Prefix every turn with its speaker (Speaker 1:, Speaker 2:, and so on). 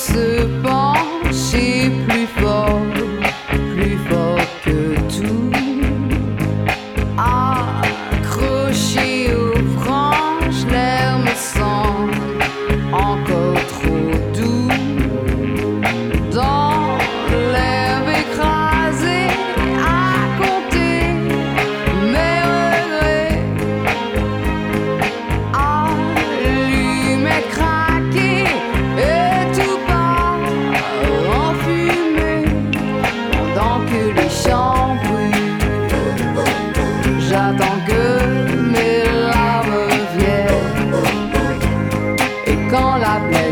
Speaker 1: se pencher plus fort que tout. Accroché aux branches, l'air me semble encore trop doux. Dans l'herbe écrasée, à compter mes regrets. Allumer, craquer et tout part en fumée pendant que les champs brûlent. J'attends que mes larmes viennent et quand la plaie